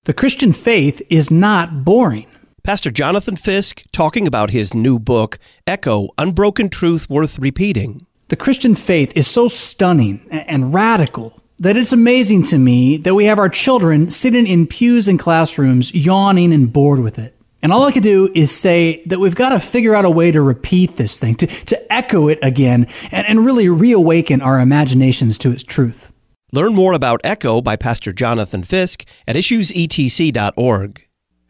The Christian faith is not boring. Pastor Jonathan Fisk talking about his new book, Echo, Unbroken Truth Worth Repeating. The Christian faith is so stunning and radical that it's amazing to me that we have our children sitting in pews in classrooms yawning and bored with it. And all I could do is say that we've got to figure out a way to repeat this thing, to echo it again, and really reawaken our imaginations to its truth. Learn more about Echo by Pastor Jonathan Fisk at issuesetc.org.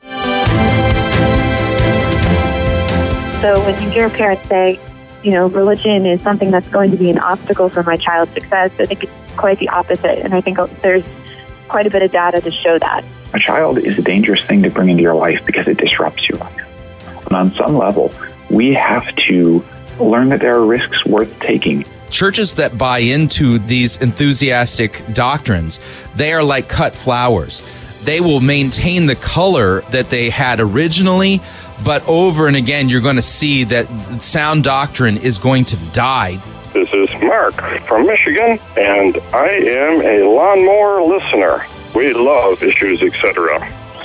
So when you hear parents say, religion is something that's going to be an obstacle for my child's success, I think it's quite the opposite. And I think there's quite a bit of data to show that. A child is a dangerous thing to bring into your life because it disrupts your life. And on some level, we have to learn that there are risks worth taking. Churches that buy into these enthusiastic doctrines, they are like cut flowers. They will maintain the color that they had originally, but over and again, you're going to see that sound doctrine is going to die. This is Mark from Michigan, and I am a lawnmower listener. We love Issues, etc.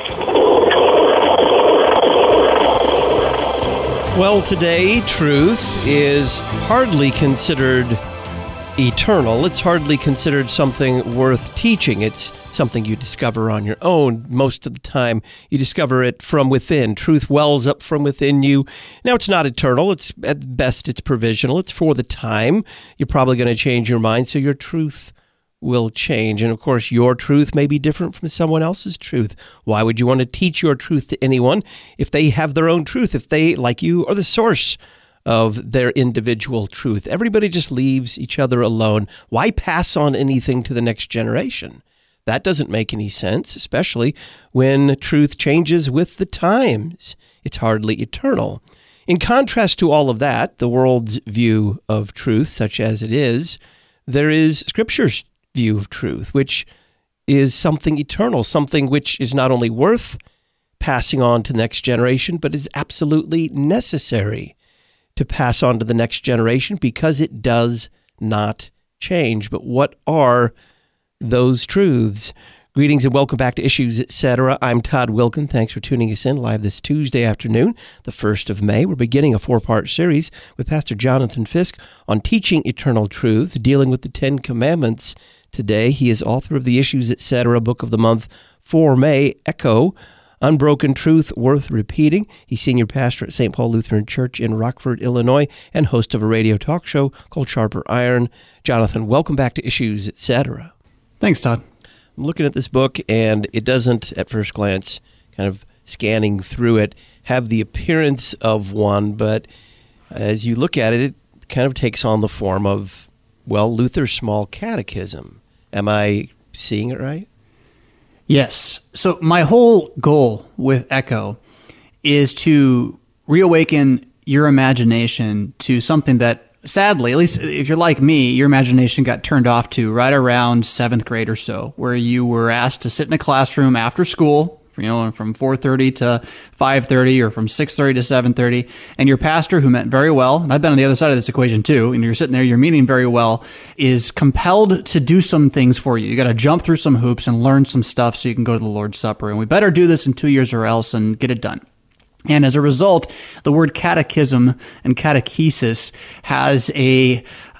Well, today, truth is hardly considered eternal. It's hardly considered something worth teaching. It's something you discover on your own. Most of the time, you discover it from within. Truth wells up from within you. Now, it's not eternal. It's at best, it's provisional. It's for the time. You're probably going to change your mind, so your truth will change. And of course, your truth may be different from someone else's truth. Why would you want to teach your truth to anyone if they have their own truth, if they, like you, are the source of their individual truth? Everybody just leaves each other alone. Why pass on anything to the next generation? That doesn't make any sense, especially when truth changes with the times. It's hardly eternal. In contrast to all of that, the world's view of truth, such as it is, there is Scripture's view of truth, which is something eternal, something which is not only worth passing on to the next generation, but is absolutely necessary to pass on to the next generation because it does not change. But what are those truths? Greetings and welcome back to Issues, Etc. I'm Todd Wilkin. Thanks for tuning us in live this Tuesday afternoon, the 1st of May. We're beginning a 4-part series with Pastor Jonathan Fisk on teaching eternal truth, dealing with the Ten Commandments. Today, he is author of the Issues, Etc. book of the month for May, Echo, Unbroken Truth Worth Repeating. He's senior pastor at St. Paul Lutheran Church in Rockford, Illinois, and host of a radio talk show called Sharper Iron. Jonathan, welcome back to Issues, Etc. Thanks, Todd. I'm looking at this book, and it doesn't, at first glance, kind of scanning through it, have the appearance of one, but as you look at it, it kind of takes on the form of, Luther's Small Catechism. Am I seeing it right? Yes. So my whole goal with Echo is to reawaken your imagination to something that, sadly, at least if you're like me, your imagination got turned off to right around 7th grade or so, where you were asked to sit in a classroom after school, from 4:30 to 5:30 or from 6:30 to 7:30, and your pastor, who meant very well, and I've been on the other side of this equation too, and you're sitting there, you're meaning very well, is compelled to do some things for you. You got to jump through some hoops and learn some stuff so you can go to the Lord's Supper, and we better do this in 2 years or else and get it done. And as a result, the word catechism and catechesis has a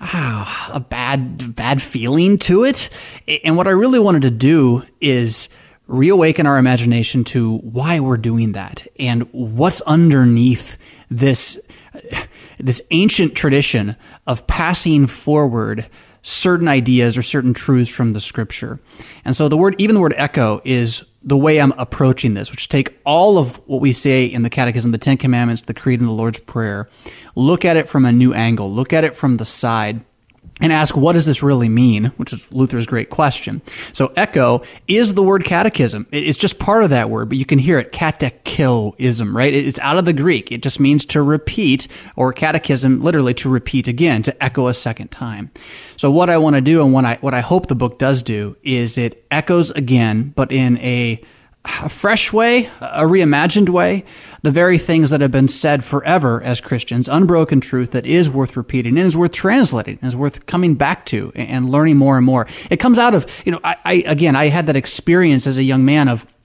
bad feeling to it. And what I really wanted to do is reawaken our imagination to why we're doing that and what's underneath this ancient tradition of passing forward certain ideas or certain truths from the Scripture. And so even the word echo is the way I'm approaching this, which take all of what we say in the Catechism, the Ten Commandments, the Creed, and the Lord's Prayer, look at it from a new angle, look at it from the side, and ask, what does this really mean? Which is Luther's great question. So echo is the word catechism. It's just part of that word, but you can hear it, katechoism, right? It's out of the Greek. It just means to repeat, or catechism, literally to repeat again, to echo a second time. So what I want to do, and what I hope the book does do, is it echoes again, but in a fresh way, a reimagined way, the very things that have been said forever as Christians, unbroken truth that is worth repeating and is worth translating, and is worth coming back to and learning more and more. It comes out of, I had that experience as a young man of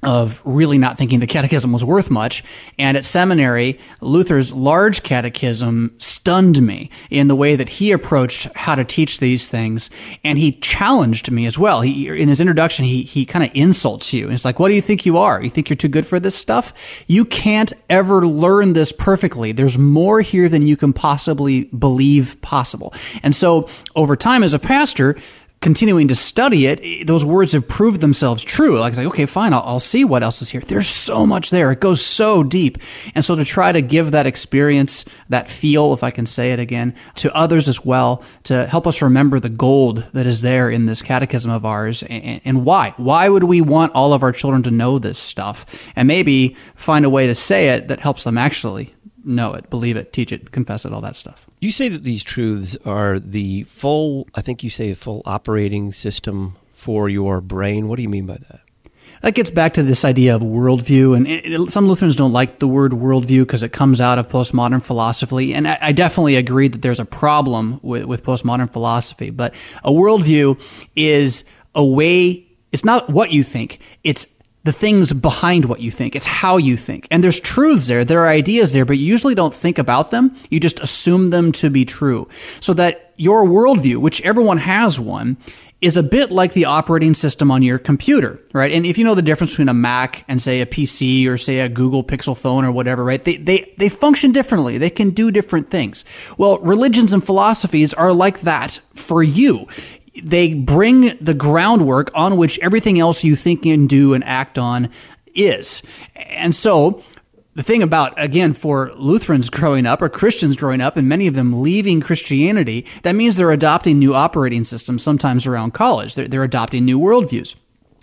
of really not thinking the catechism was worth much. And at seminary, Luther's large catechism stunned me in the way that he approached how to teach these things. And he challenged me as well. In his introduction, he kind of insults you. It's like, what do you think you are? You think you're too good for this stuff? You can't ever learn this perfectly. There's more here than you can possibly believe possible. And so over time as a pastor, continuing to study it, those words have proved themselves true. Like, it's like, okay, fine, I'll see what else is here. There's so much there. It goes so deep. And so to try to give that experience, that feel, if I can say it again, to others as well, to help us remember the gold that is there in this catechism of ours, and why. Why would we want all of our children to know this stuff? And maybe find a way to say it that helps them actually know it, believe it, teach it, confess it, all that stuff. You say that these truths are the full, I think you say a full operating system for your brain. What do you mean by that? That gets back to this idea of worldview, and some Lutherans don't like the word worldview because it comes out of postmodern philosophy, and I definitely agree that there's a problem with postmodern philosophy, but a worldview is a way, it's not what you think, it's the things behind what you think. It's how you think. And there's truths there. There are ideas there, but you usually don't think about them. You just assume them to be true. So that your worldview, which everyone has one, is a bit like the operating system on your computer, right? And if you know the difference between a Mac and, say, a PC or, say, a Google Pixel phone or whatever, right? They function differently. They can do different things. Well, religions and philosophies are like that for you. They bring the groundwork on which everything else you think and do and act on is. And so the thing about, again, for Lutherans growing up or Christians growing up, and many of them leaving Christianity, that means they're adopting new operating systems sometimes around college. They're adopting new worldviews.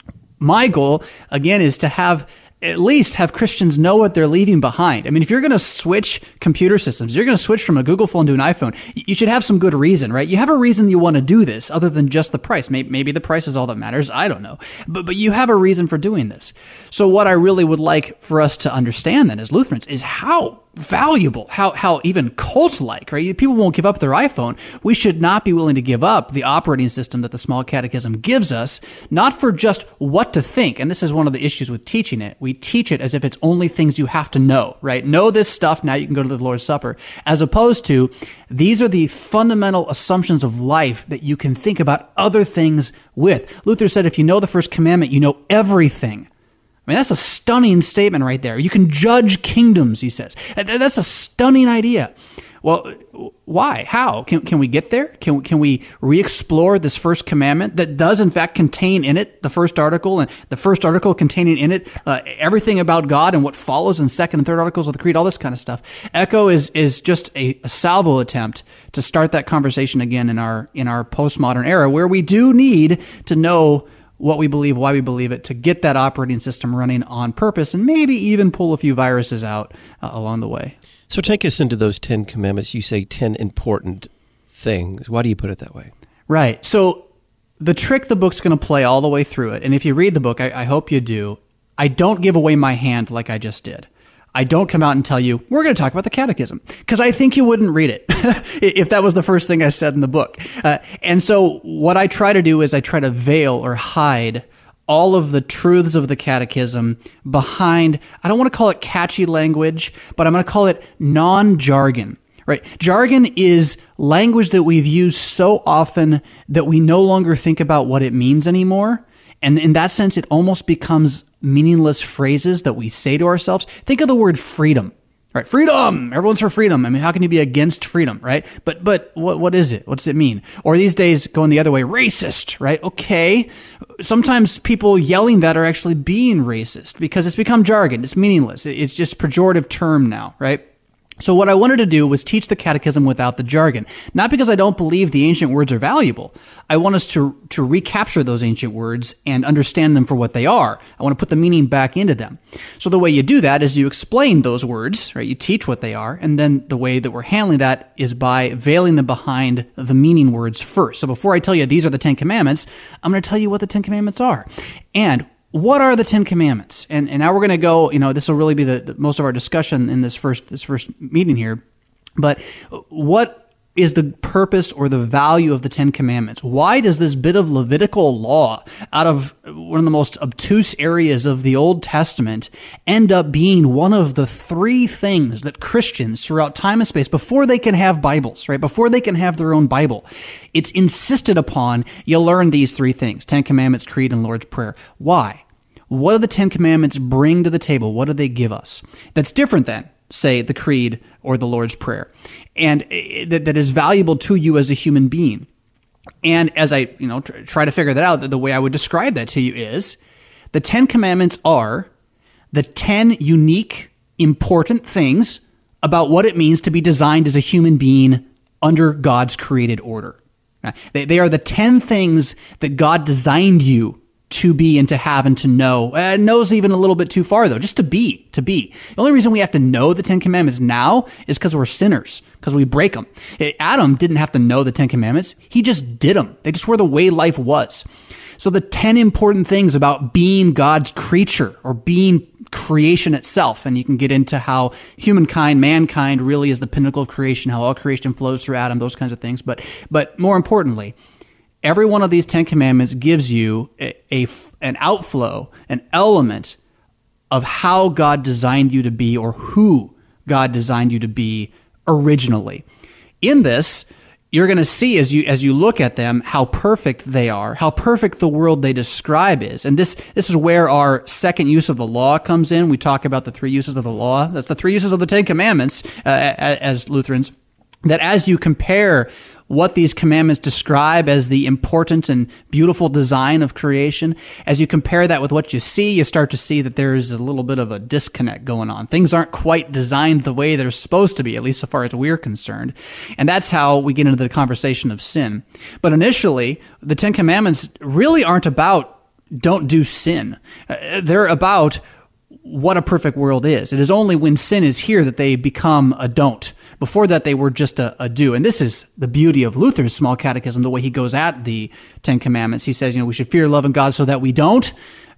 My goal, again, is to at least have Christians know what they're leaving behind. I mean, if you're going to switch computer systems, you're going to switch from a Google phone to an iPhone, you should have some good reason, right? You have a reason you want to do this other than just the price. Maybe the price is all that matters. I don't know. But you have a reason for doing this. So what I really would like for us to understand then as Lutherans is how valuable, how even cult-like, right? People won't give up their iPhone. We should not be willing to give up the operating system that the Small Catechism gives us, not for just what to think. And this is one of the issues with teaching it. We teach it as if it's only things you have to know, right? Know this stuff, now you can go to the Lord's Supper. As opposed to, these are the fundamental assumptions of life that you can think about other things with. Luther said, if you know the first commandment, you know everything. I mean, that's a stunning statement right there. You can judge kingdoms, he says. That's a stunning idea. Well, why? How? Can we get there? Can we re-explore this first commandment that does, in fact, contain in it the first article, and the first article containing in it everything about God and what follows in second and third articles of the Creed, all this kind of stuff. Echo is just a salvo attempt to start that conversation again in our postmodern era, where we do need to know what we believe, why we believe it, to get that operating system running on purpose, and maybe even pull a few viruses out along the way. So take us into those 10 commandments. You say 10 important things. Why do you put it that way? Right. So the trick the book's going to play all the way through it, and if you read the book, I hope you do, I don't give away my hand like I just did. I don't come out and tell you, we're going to talk about the catechism, because I think you wouldn't read it if that was the first thing I said in the book. And so what I try to do is I try to veil or hide all of the truths of the catechism behind, I don't want to call it catchy language, but I'm going to call it non-jargon. Right? Jargon is language that we've used so often that we no longer think about what it means anymore. And in that sense, it almost becomes meaningless phrases that we say to ourselves. Think of the word freedom, right? Freedom! Everyone's for freedom. I mean, how can you be against freedom, right? But what is it? What does it mean? Or these days, going the other way, racist, right? Okay. Sometimes people yelling that are actually being racist because it's become jargon. It's meaningless. It's just pejorative term now, right? So what I wanted to do was teach the catechism without the jargon. Not because I don't believe the ancient words are valuable. I want us to recapture those ancient words and understand them for what they are. I want to put the meaning back into them. So the way you do that is you explain those words, right? You teach what they are, and then the way that we're handling that is by veiling them behind the meaning words first. So before I tell you these are the 10 commandments, I'm going to tell you what the 10 commandments are. And what are the 10 commandments? And now we're going to go, this will really be the most of our discussion in this first meeting here. But what is the purpose or the value of the Ten Commandments? Why does this bit of Levitical law out of one of the most obtuse areas of the Old Testament end up being one of the three things that Christians throughout time and space, before they can have Bibles, right, before they can have their own Bible, it's insisted upon you learn these three things: Ten Commandments, Creed, and Lord's Prayer. Why? What do the Ten Commandments bring to the table? What do they give us that's different than, say, the Creed or the Lord's Prayer, and that is valuable to you as a human being? And as I try to figure that out, the way I would describe that to you is the Ten Commandments are the 10 unique, important things about what it means to be designed as a human being under God's created order. They are the 10 things that God designed you to be and to have and to know. Know's even a little bit too far, though. Just to be. The only reason we have to know the Ten Commandments now is because we're sinners, because we break them. Adam didn't have to know the Ten Commandments. He just did them. They just were the way life was. So the 10 important things about being God's creature or being creation itself, and you can get into how mankind really is the pinnacle of creation, how all creation flows through Adam, those kinds of things. But more importantly, every one of these 10 commandments gives you an outflow, an element of how God designed you to be, or who God designed you to be originally. In this, you're going to see as you look at them how perfect they are, how perfect the world they describe is. And this is where our second use of the law comes in. We talk about the three uses of the law. That's the three uses of the Ten Commandments as Lutherans. That as you compare what these commandments describe as the important and beautiful design of creation, as you compare that with what you see, you start to see that there's a little bit of a disconnect going on. Things aren't quite designed the way they're supposed to be, at least so far as we're concerned. And that's how we get into the conversation of sin. But initially, the Ten Commandments really aren't about don't do sin. They're about what a perfect world is. It is only when sin is here that they become a don't. Before that, they were just a do. And this is the beauty of Luther's small catechism, the way he goes at the Ten Commandments. He says, we should fear, love, and God so that we don't,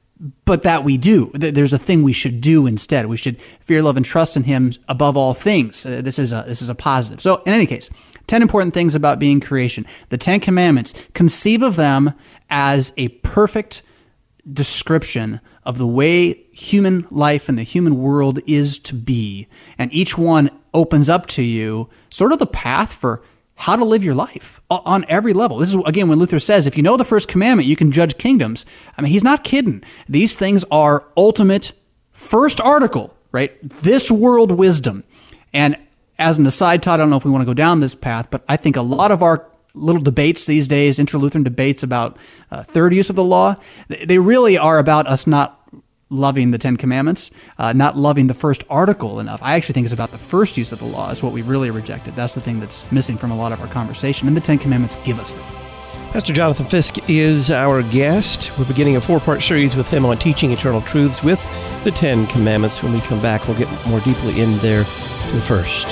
but that we do. There's a thing we should do instead. We should fear, love, and trust in him above all things. This is a positive. So in any case, 10 important things about being creation. The Ten Commandments, conceive of them as a perfect description of the way human life and the human world is to be. And each one opens up to you sort of the path for how to live your life on every level. This is, again, when Luther says, if you know the first commandment, you can judge kingdoms. I mean, he's not kidding. These things are ultimate first article, right? This world wisdom. And as an aside, Todd, I don't know if we want to go down this path, but I think a lot of our little debates these days, intra-Lutheran debates about third use of the law, they really are about us not loving the Ten Commandments, not loving the first article enough. I actually think it's about the first use of the law is what we've really rejected. That's the thing that's missing from a lot of our conversation, and the Ten Commandments give us that. Pastor Jonathan Fisk is our guest. We're beginning a 4-part series with him on teaching eternal truths with the Ten Commandments. When we come back, we'll get more deeply in there to the first.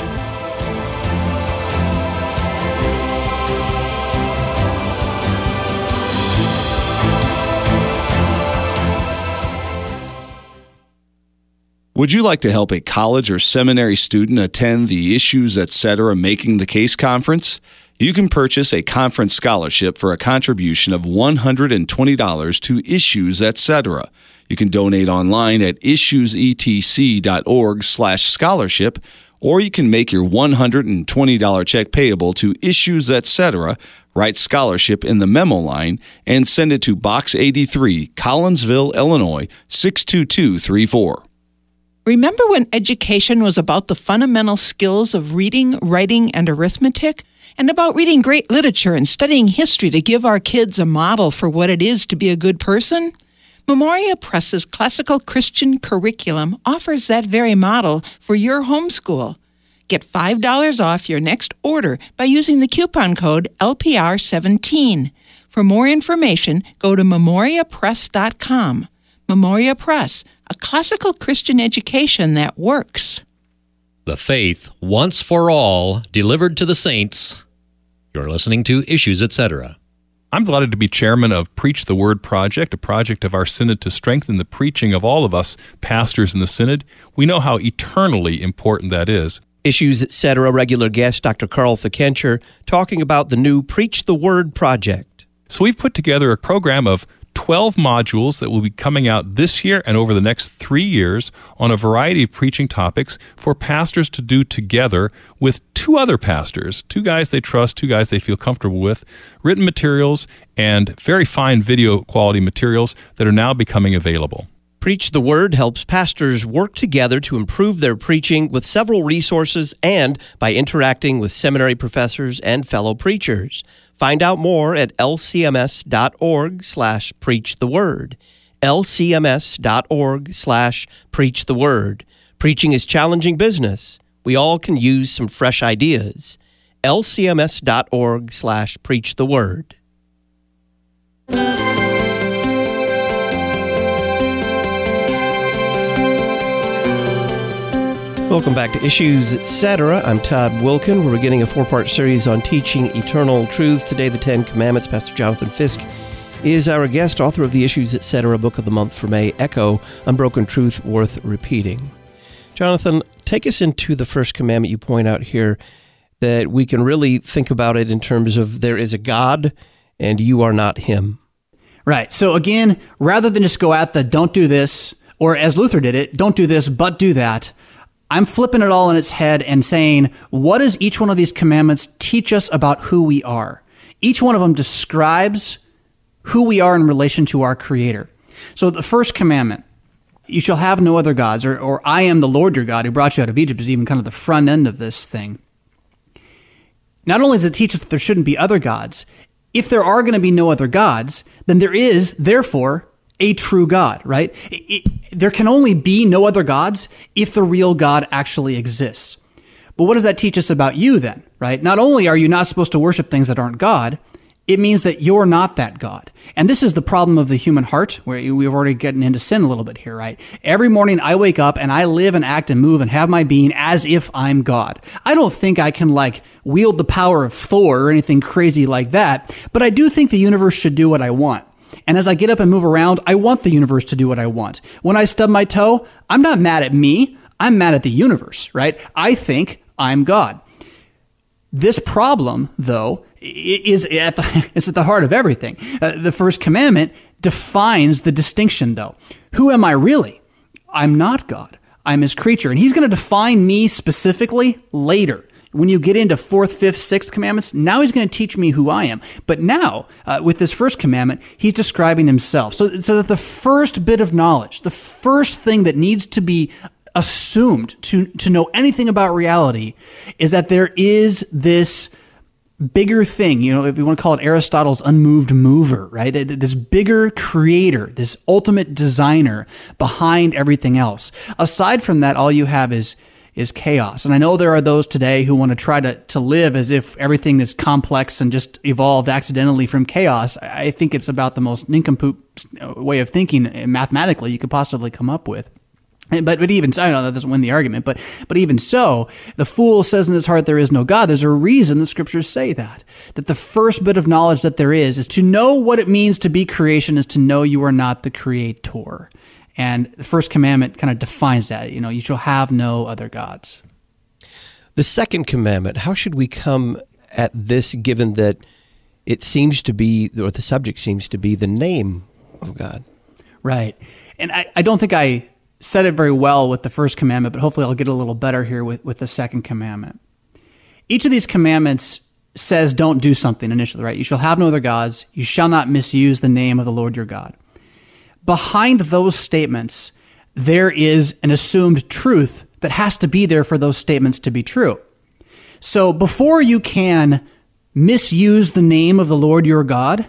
Would you like to help a college or seminary student attend the Issues Etc. Making the Case conference? You can purchase a conference scholarship for a contribution of $120 to Issues Etc. You can donate online at issuesetc.org/scholarship, or you can make your $120 check payable to Issues Etc., write scholarship in the memo line, and send it to Box 83, Collinsville, Illinois, 62234. Remember when education was about the fundamental skills of reading, writing, and arithmetic? And about reading great literature and studying history to give our kids a model for what it is to be a good person? Memoria Press's classical Christian curriculum offers that very model for your homeschool. Get $5 off your next order by using the coupon code LPR17. For more information, go to memoriapress.com. Memoria Press, a classical Christian education that works. The faith, once for all, delivered to the saints. You're listening to Issues, Etc. I'm delighted to be chairman of Preach the Word Project, a project of our synod to strengthen the preaching of all of us pastors in the synod. We know how eternally important that is. Issues, Etc. regular guest Dr. Carl Fikencher talking about the new Preach the Word project. So we've put together a program of 12 modules that will be coming out this year and over the next 3 years on a variety of preaching topics for pastors to do together with 2 other pastors, 2 guys they trust, 2 guys they feel comfortable with, written materials and very fine video quality materials that are now becoming available. Preach the Word helps pastors work together to improve their preaching with several resources and by interacting with seminary professors and fellow preachers. Find out more at lcms.org/preachtheword. lcms.org/preachtheword. Preaching is challenging business. We all can use some fresh ideas. lcms.org/preachtheword. Welcome back to Issues, Etc. I'm Todd Wilkin. We're beginning a 4-part series on teaching eternal truths. Today, the 10 Commandments. Pastor Jonathan Fisk is our guest, author of the Issues, Etc. Book of the Month for May, Echo, Unbroken Truth Worth Repeating. Jonathan, take us into the first commandment you point out here, that we can really think about it in terms of there is a God and you are not him. Right. So again, rather than just go at the don't do this, or as Luther did it, don't do this, but do that, I'm flipping it all on its head and saying, what does each one of these commandments teach us about who we are? Each one of them describes who we are in relation to our Creator. So the first commandment, you shall have no other gods, or I am the Lord your God who brought you out of Egypt, is even kind of the front end of this thing. Not only does it teach us that there shouldn't be other gods, if there are going to be no other gods, then there is, therefore, a true God, right? There can only be no other gods if the real God actually exists. But what does that teach us about you then, right? Not only are you not supposed to worship things that aren't God, it means that you're not that God. And this is the problem of the human heart, where we've already gotten into sin a little bit here, right? Every morning I wake up and I live and act and move and have my being as if I'm God. I don't think I can wield the power of Thor or anything crazy like that, but I do think the universe should do what I want. And as I get up and move around, I want the universe to do what I want. When I stub my toe, I'm not mad at me. I'm mad at the universe, right? I think I'm God. This problem, though, is at the heart of everything. The first commandment defines the distinction, though. Who am I really? I'm not God. I'm his creature. And he's going to define me specifically later. When you get into 4th, 5th, 6th commandments, now he's going to teach me who I am. But now, with this first commandment, he's describing himself. So that the first bit of knowledge, the first thing that needs to be assumed to know anything about reality is that there is this bigger thing, if you want to call it Aristotle's unmoved mover, right? This bigger creator, this ultimate designer behind everything else. Aside from that, all you have is chaos. And I know there are those today who want to try to live as if everything is complex and just evolved accidentally from chaos. I think it's about the most nincompoop way of thinking mathematically you could possibly come up with. But even so, I know that doesn't win the argument, but even so, the fool says in his heart there is no God. There's a reason the scriptures say that the first bit of knowledge that there is to know what it means to be creation is to know you are not the creator. And the first commandment kind of defines that. You shall have no other gods. The second commandment, how should we come at this given that it seems to be, or the subject seems to be, the name of God? Right. And I don't think I said it very well with the first commandment, but hopefully I'll get a little better here with the second commandment. Each of these commandments says don't do something initially, right? You shall have no other gods. You shall not misuse the name of the Lord your God. Behind those statements, there is an assumed truth that has to be there for those statements to be true. So before you can misuse the name of the Lord your God,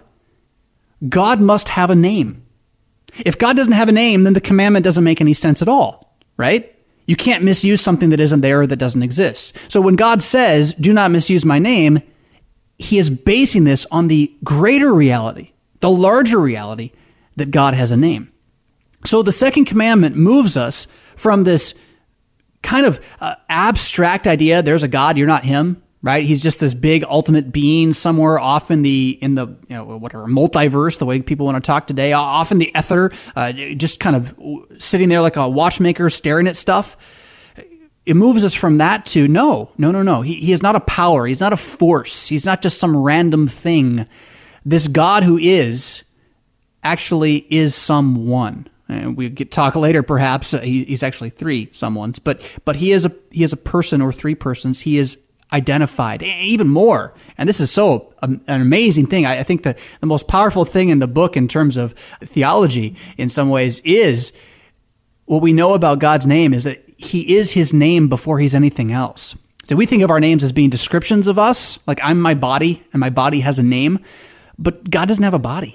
God must have a name. If God doesn't have a name, then the commandment doesn't make any sense at all, right? You can't misuse something that isn't there or that doesn't exist. So when God says, do not misuse my name, he is basing this on the greater reality, the larger reality, that God has a name. So the second commandment moves us from this kind of abstract idea, there's a God, you're not him, right? He's just this big ultimate being somewhere off in the whatever multiverse, the way people want to talk today, off in the ether, just kind of sitting there like a watchmaker staring at stuff. it moves us from that to no. He is not a power. He's not a force. He's not just some random thing. This God who is actually is someone. And we could talk later, perhaps. He's actually three someones, but he is a person or three persons. He is identified even more. And this is so an amazing thing. I think that the most powerful thing in the book in terms of theology in some ways is what we know about God's name is that he is his name before he's anything else. So we think of our names as being descriptions of us, like I'm my body and my body has a name. But God doesn't have a body,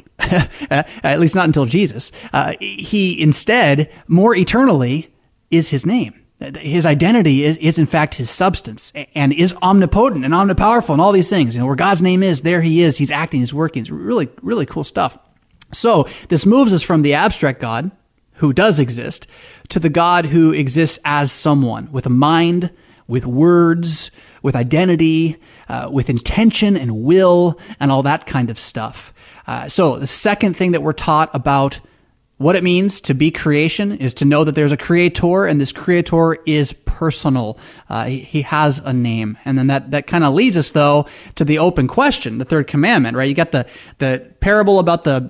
at least not until Jesus. He instead, more eternally, is his name. His identity is in fact his substance and is omnipotent and omnipowerful and all these things. Where God's name is, there he is. He's acting, he's working. It's really, really cool stuff. So this moves us from the abstract God, who does exist, to the God who exists as someone with a mind, with words, with identity, with intention and will, and all that kind of stuff. So the second thing that we're taught about what it means to be creation is to know that there's a creator, and this creator is personal. He has a name. And then that kind of leads us, though, to the open question, the third commandment, right? You got the parable about the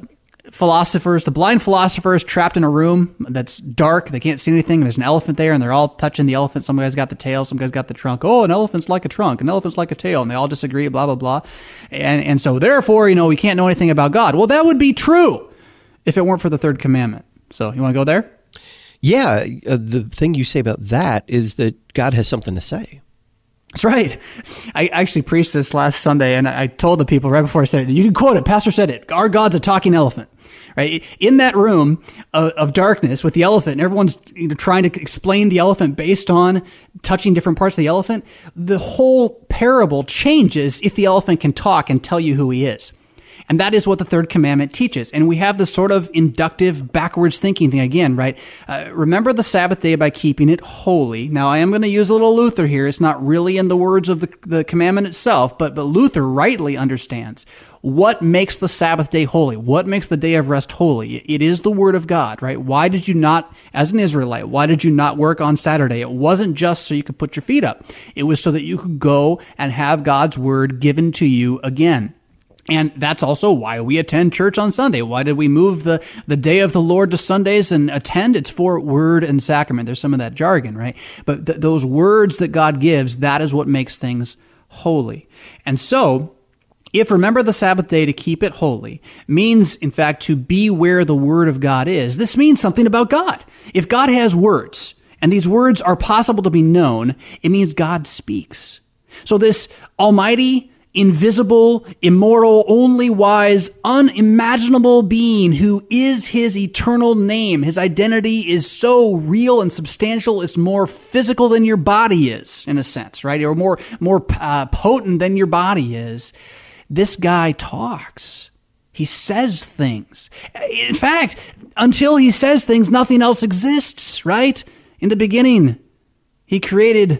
blind philosophers trapped in a room that's dark. They can't see anything. There's an elephant there, and they're all touching the elephant. Some guy's got the tail. Some guy's got the trunk. Oh, an elephant's like a trunk. An elephant's like a tail. And they all disagree, blah, blah, blah. And so therefore, we can't know anything about God. Well, that would be true if it weren't for the third commandment. So you want to go there? Yeah. The thing you say about that is that God has something to say. That's right. I actually preached this last Sunday, and I told the people right before I said it, you can quote it. Pastor said it. Our God's a talking elephant. Right? In that room of darkness with the elephant, and everyone's trying to explain the elephant based on touching different parts of the elephant, the whole parable changes if the elephant can talk and tell you who he is. And that is what the third commandment teaches. And we have this sort of inductive, backwards thinking thing again, right? Remember the Sabbath day by keeping it holy. Now, I am going to use a little Luther here. It's not really in the words of the commandment itself, but Luther rightly understands what makes the Sabbath day holy. What makes the day of rest holy? It is the word of God, right? Why did you not, as an Israelite, why did you not work on Saturday? It wasn't just so you could put your feet up. It was so that you could go and have God's word given to you again. And that's also why we attend church on Sunday. Why did we move the day of the Lord to Sundays and attend? It's for word and sacrament. There's some of that jargon, right? But those words that God gives, that is what makes things holy. And so, if remember the Sabbath day to keep it holy means, in fact, to be where the word of God is, this means something about God. If God has words, and these words are possible to be known, it means God speaks. So this almighty, invisible, immortal, only wise, unimaginable being who is his eternal name. His identity is so real and substantial, it's more physical than your body is, in a sense, right? Or more potent than your body is. This guy talks. He says things. In fact, until he says things, nothing else exists, right? In the beginning, he created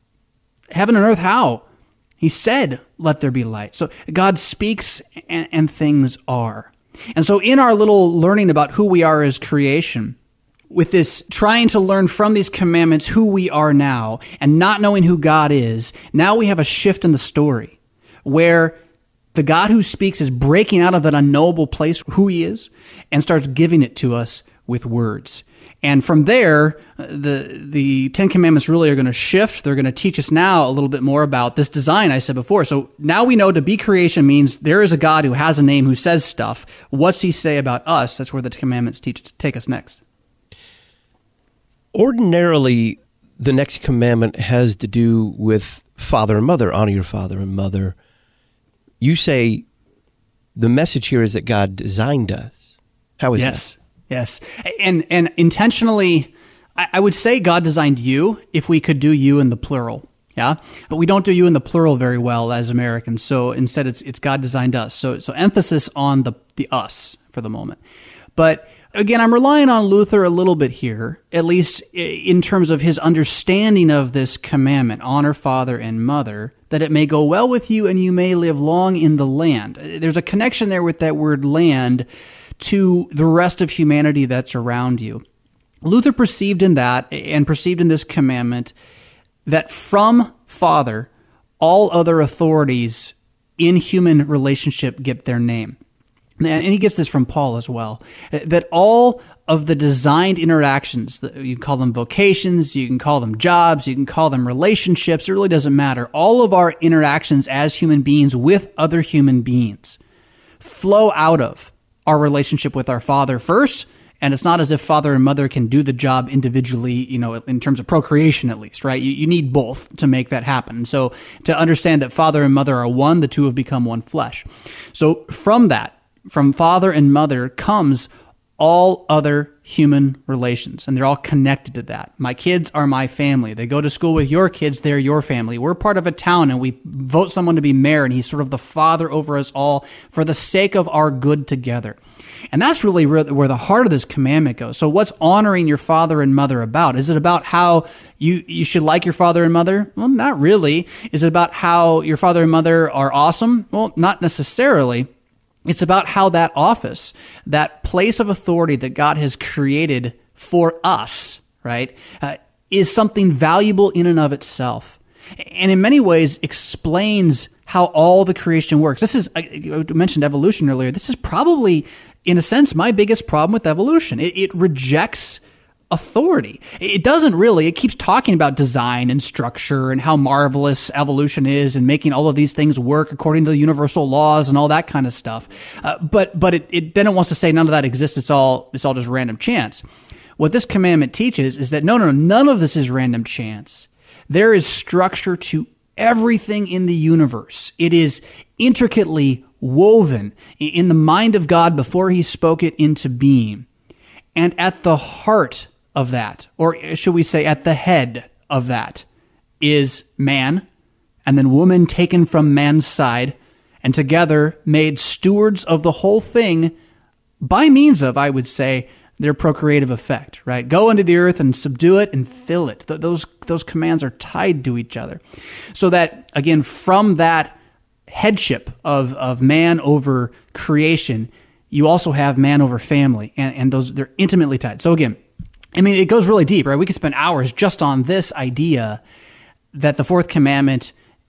heaven and earth. How? He said, let there be light. So God speaks and things are. And so in our little learning about who we are as creation, with this trying to learn from these commandments who we are now and not knowing who God is, now we have a shift in the story where the God who speaks is breaking out of that unknowable place, who he is, and starts giving it to us with words. And from there, the Ten Commandments really are going to shift. They're going to teach us now a little bit more about this design I said before. So now we know to be creation means there is a God who has a name, who says stuff. What's he say about us? That's where the commandments take us next. Ordinarily, the next commandment has to do with father and mother. Honor your father and mother. You say the message here is that God designed us. How is that? Yes. And intentionally, I would say God designed you if we could do you in the plural. Yeah. But we don't do you in the plural very well as Americans. So instead it's God designed us. So emphasis on the us for the moment. But again, I'm relying on Luther a little bit here, at least in terms of his understanding of this commandment, honor father and mother, that it may go well with you and you may live long in the land. There's a connection there with that word land to the rest of humanity that's around you. Luther perceived in that and perceived in this commandment that from Father, all other authorities in human relationship get their name. And he gets this from Paul as well, that all of the designed interactions, you can call them vocations, you can call them jobs, you can call them relationships, it really doesn't matter. All of our interactions as human beings with other human beings flow out of our relationship with our Father first. And it's not as if father and mother can do the job individually, in terms of procreation at least, right? You need both to make that happen. So to understand that father and mother are one, the two have become one flesh. So from that, from father and mother comes all other human relations, and they're all connected to that. My kids are my family. They go to school with your kids, they're your family. We're part of a town, and we vote someone to be mayor, and he's sort of the father over us all for the sake of our good together. And that's really where the heart of this commandment goes. So what's honoring your father and mother about? Is it about how you should like your father and mother? Well, not really. Is it about how your father and mother are awesome? Well, not necessarily. It's about how that office, that place of authority that God has created for us, right, is something valuable in and of itself. And in many ways explains how all the creation works. This is, I mentioned evolution earlier. This is probably, in a sense, my biggest problem with evolution. It rejects authority. It doesn't really. It keeps talking about design and structure and how marvelous evolution is and making all of these things work according to the universal laws and all that kind of stuff. But it then it wants to say none of that exists. It's all just random chance. What this commandment teaches is that no, none of this is random chance. There is structure to everything in the universe. It is intricately woven in the mind of God before he spoke it into being. And at the heart of that, or should we say at the head of that, is man, and then woman taken from man's side, and together made stewards of the whole thing by means of, I would say, their procreative effect, right? Go into the earth and subdue it and fill it. Those commands are tied to each other. So that, again, from that headship of man over creation, you also have man over family, and they're intimately tied. So again, I mean, it goes really deep, right? We could spend hours just on this idea that the fourth commandment,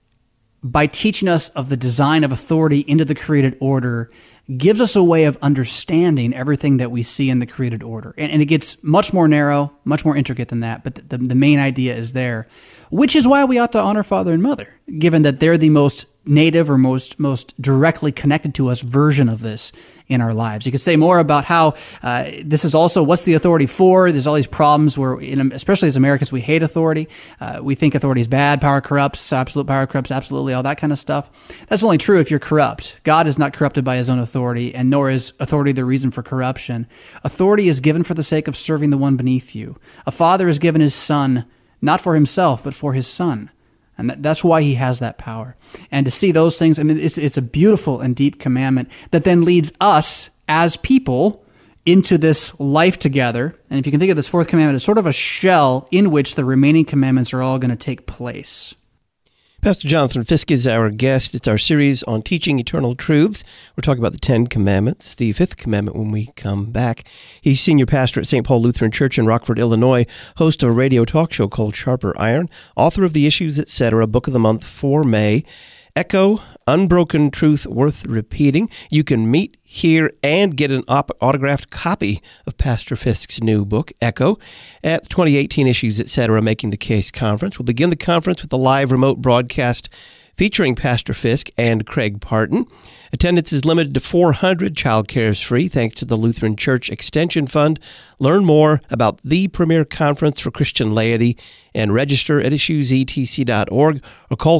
by teaching us of the design of authority into the created order, gives us a way of understanding everything that we see in the created order. And it gets much more narrow, much more intricate than that, but the main idea is there, which is why we ought to honor father and mother, given that they're the most native or most directly connected to us version of this in our lives. You could say more about how this is also what's the authority for. There's all these problems where, especially as Americans, we hate authority. We think authority is bad, power corrupts, absolute power corrupts, absolutely, all that kind of stuff. That's only true if you're corrupt. God is not corrupted by his own authority, and nor is authority the reason for corruption. Authority is given for the sake of serving the one beneath you. A father is given his son, not for himself, but for his son. And that's why he has that power. And to see those things, I mean, it's a beautiful and deep commandment that then leads us as people into this life together. And if you can think of this fourth commandment as sort of a shell in which the remaining commandments are all going to take place. Pastor Jonathan Fisk is our guest. It's our series on teaching eternal truths. We're talking about the Ten Commandments, the fifth commandment when we come back. He's senior pastor at St. Paul Lutheran Church in Rockford, Illinois, host of a radio talk show called Sharper Iron, author of The Issues, Etc., Book of the Month for May. Echo, Unbroken Truth Worth Repeating. You can meet, hear, and get an autographed copy of Pastor Fisk's new book, Echo, at the 2018 Issues, Etc. Making the Case Conference. We'll begin the conference with a live remote broadcast featuring Pastor Fisk and Craig Parton. Attendance is limited to 400. Childcare is free thanks to the Lutheran Church Extension Fund. Learn more about the premier conference for Christian laity and register at issuesetc.org or call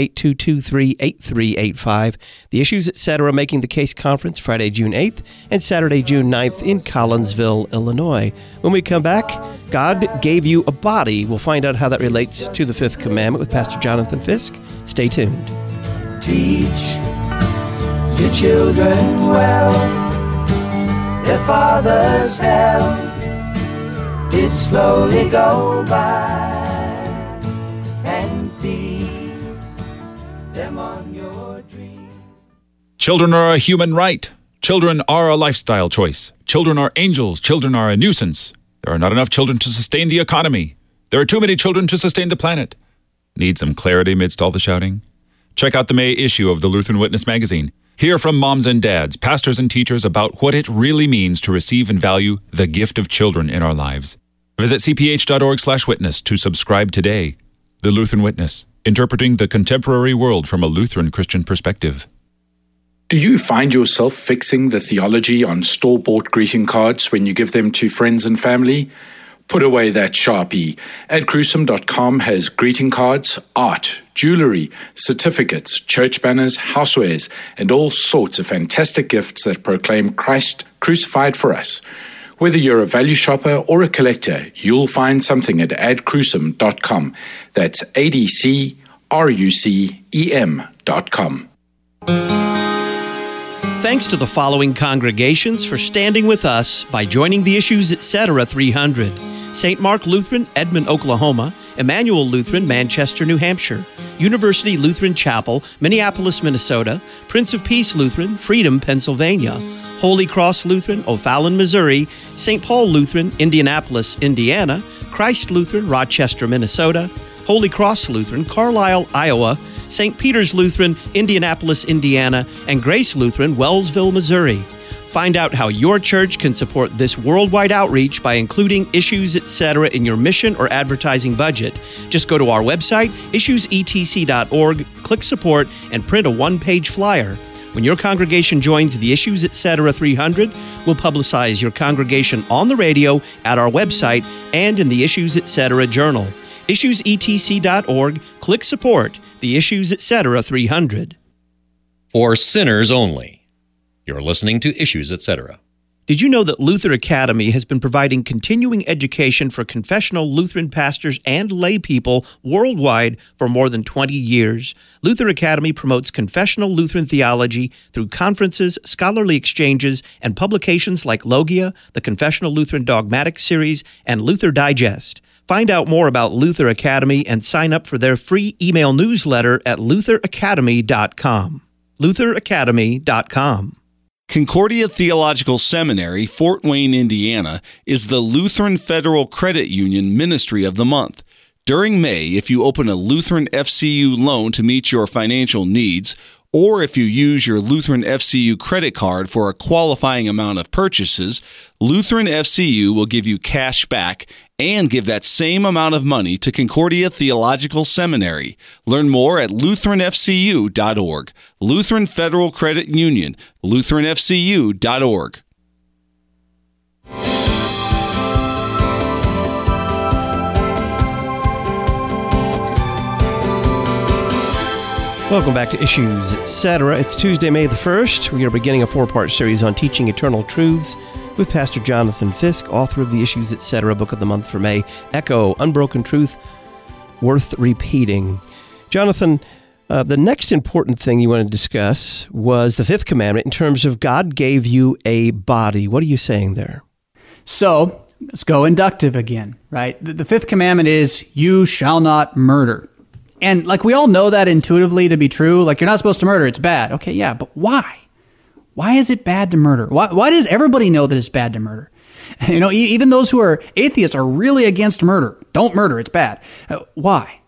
618-223-8385. The Issues, Etc. Making the Case Conference, Friday, June 8th and Saturday, June 9th in Collinsville, Illinois. When we come back, God gave you a body. We'll find out how that relates to the fifth commandment with Pastor Jonathan Fisk. Stay tuned. Teach your children well, their father's hell did slowly go by, and feed them on your dream. Children are a human right. Children are a lifestyle choice. Children are angels. Children are a nuisance. There are not enough children to sustain the economy. There are too many children to sustain the planet. Need some clarity amidst all the shouting? Check out the May issue of the Lutheran Witness magazine. Hear from moms and dads, pastors and teachers about what it really means to receive and value the gift of children in our lives. Visit cph.org/witness to subscribe today. The Lutheran Witness, interpreting the contemporary world from a Lutheran Christian perspective. Do you find yourself fixing the theology on store-bought greeting cards when you give them to friends and family? Put away that Sharpie. AdCruesome.com has greeting cards, art, jewelry, certificates, church banners, housewares, and all sorts of fantastic gifts that proclaim Christ crucified for us. Whether you're a value shopper or a collector, you'll find something at adcruesome.com. That's ADCRUCEM.com. Thanks to the following congregations for standing with us by joining the Issues Etc. 300. St. Mark Lutheran, Edmond, Oklahoma; Emmanuel Lutheran, Manchester, New Hampshire; University Lutheran Chapel, Minneapolis, Minnesota; Prince of Peace Lutheran, Freedom, Pennsylvania; Holy Cross Lutheran, O'Fallon, Missouri; St. Paul Lutheran, Indianapolis, Indiana; Christ Lutheran, Rochester, Minnesota; Holy Cross Lutheran, Carlisle, Iowa; St. Peter's Lutheran, Indianapolis, Indiana; and Grace Lutheran, Wellsville, Missouri. Find out how your church can support this worldwide outreach by including Issues Etc. in your mission or advertising budget. Just go to our website, issuesetc.org, click Support, and print a one-page flyer. When your congregation joins the Issues Etc. 300, we'll publicize your congregation on the radio, at our website, and in the Issues Etc. Journal. issuesetc.org, click Support, the Issues Etc. 300. For sinners only. You're listening to Issues Etc. Did you know that Luther Academy has been providing continuing education for confessional Lutheran pastors and lay people worldwide for more than 20 years? Luther Academy promotes confessional Lutheran theology through conferences, scholarly exchanges, and publications like Logia, the Confessional Lutheran Dogmatic Series, and Luther Digest. Find out more about Luther Academy and sign up for their free email newsletter at lutheracademy.com. lutheracademy.com. Concordia Theological Seminary, Fort Wayne, Indiana, is the Lutheran Federal Credit Union Ministry of the Month. During May, if you open a Lutheran FCU loan to meet your financial needs, or if you use your Lutheran FCU credit card for a qualifying amount of purchases, Lutheran FCU will give you cash back and give that same amount of money to Concordia Theological Seminary. Learn more at lutheranfcu.org. Lutheran Federal Credit Union, lutheranfcu.org. Welcome back to Issues Etc. It's Tuesday, May the 1st. We are beginning a 4-part series on teaching eternal truths with Pastor Jonathan Fisk, author of the Issues Etc. Book of the Month for May, Echo, Unbroken Truth, Worth Repeating. Jonathan, the next important thing you want to discuss was the fifth commandment in terms of God gave you a body. What are you saying there? So, let's go inductive again, right? The fifth commandment is, you shall not murder. And like we all know that intuitively to be true, like you're not supposed to murder, it's bad. Okay, yeah, but why? Why is it bad to murder? Why does everybody know that it's bad to murder? You know, even those who are atheists are really against murder. Don't murder, it's bad. Why?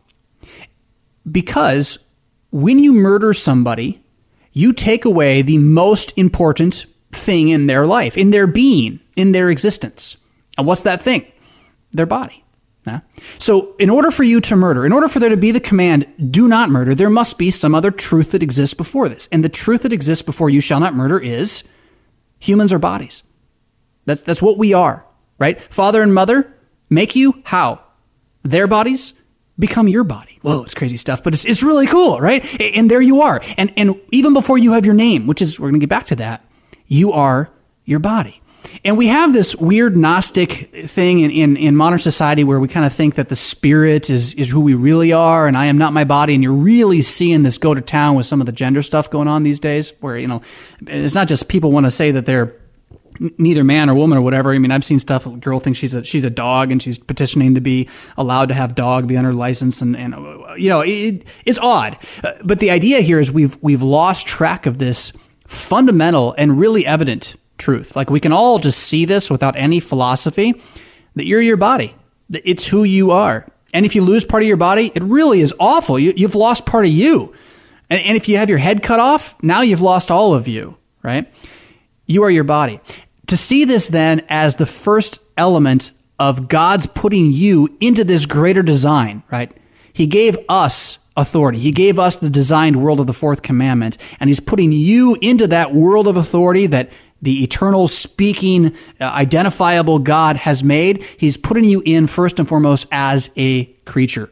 Because when you murder somebody, you take away the most important thing in their life, in their being, in their existence. And what's that thing? Their body. So in order for you to murder, in order for there to be the command, do not murder, there must be some other truth that exists before this. And the truth that exists before you shall not murder is humans are bodies. That's what we are, right? Father and mother make you how? Their bodies become your body. Whoa, it's crazy stuff, but it's really cool, right? And there you are. And even before you have your name, which is, we're going to get back to that, you are your body. And we have this weird Gnostic thing in modern society where we kind of think that the spirit is who we really are, and I am not my body, and you're really seeing this go to town with some of the gender stuff going on these days, where, you know, it's not just people want to say that they're neither man or woman or whatever. I mean, I've seen stuff, a girl thinks she's a dog, and she's petitioning to be allowed to have dog be on her license, and you know, it's odd. But the idea here is we've lost track of this fundamental and really evident truth. Like, we can all just see this without any philosophy, that you're your body, that it's who you are. And if you lose part of your body, it really is awful. You've lost part of you. And if you have your head cut off, now you've lost all of you, right? You are your body. To see this then as the first element of God's putting you into this greater design, right? He gave us authority. He gave us the designed world of the fourth commandment, and he's putting you into that world of authority that the eternal, speaking, identifiable God has made. He's putting you in first and foremost as a creature,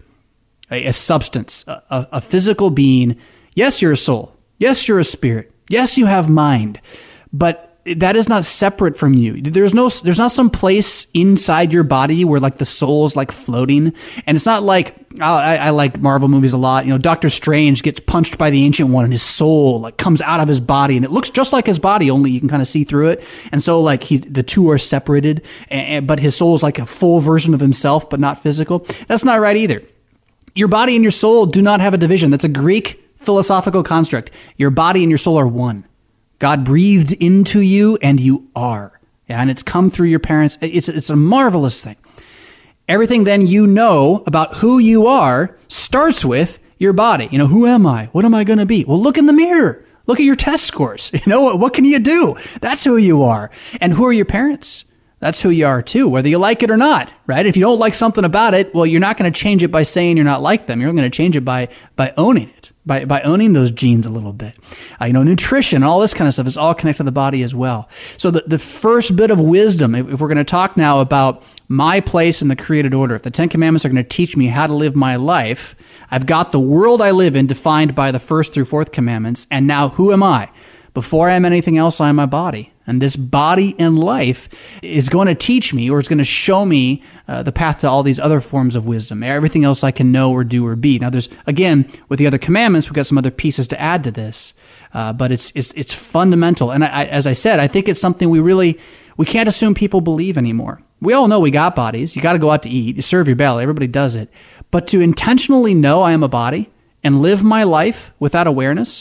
a substance, a physical being. Yes, you're a soul. Yes, you're a spirit. Yes, you have mind, but that is not separate from you. There's not some place inside your body where like the soul's like floating. And it's not like, I like Marvel movies a lot. You know, Doctor Strange gets punched by the Ancient One and his soul like comes out of his body and it looks just like his body, only you can kind of see through it. And so like the two are separated, but his soul is like a full version of himself, but not physical. That's not right either. Your body and your soul do not have a division. That's a Greek philosophical construct. Your body and your soul are one. God breathed into you and you are. Yeah, and it's come through your parents. It's a marvelous thing. Everything then you know about who you are starts with your body. You know, who am I? What am I going to be? Well, look in the mirror. Look at your test scores. You know, what can you do? That's who you are. And who are your parents? That's who you are too, whether you like it or not, right? If you don't like something about it, well, you're not going to change it by saying you're not like them. You're going to change it by owning it. By owning those genes a little bit. Nutrition, all this kind of stuff is all connected to the body as well. So the first bit of wisdom, if we're going to talk now about my place in the created order, if the Ten Commandments are going to teach me how to live my life, I've got the world I live in defined by the first through fourth commandments, and now who am I? Before I am anything else, I am my body. And this body and life is going to teach me, or it's going to show me the path to all these other forms of wisdom, everything else I can know or do or be. Now, there's, again, with the other commandments, we've got some other pieces to add to this, but it's fundamental. And as I said, I think it's something we can't assume people believe anymore. We all know we got bodies. You got to go out to eat. You serve your belly. Everybody does it. But to intentionally know I am a body and live my life without awareness,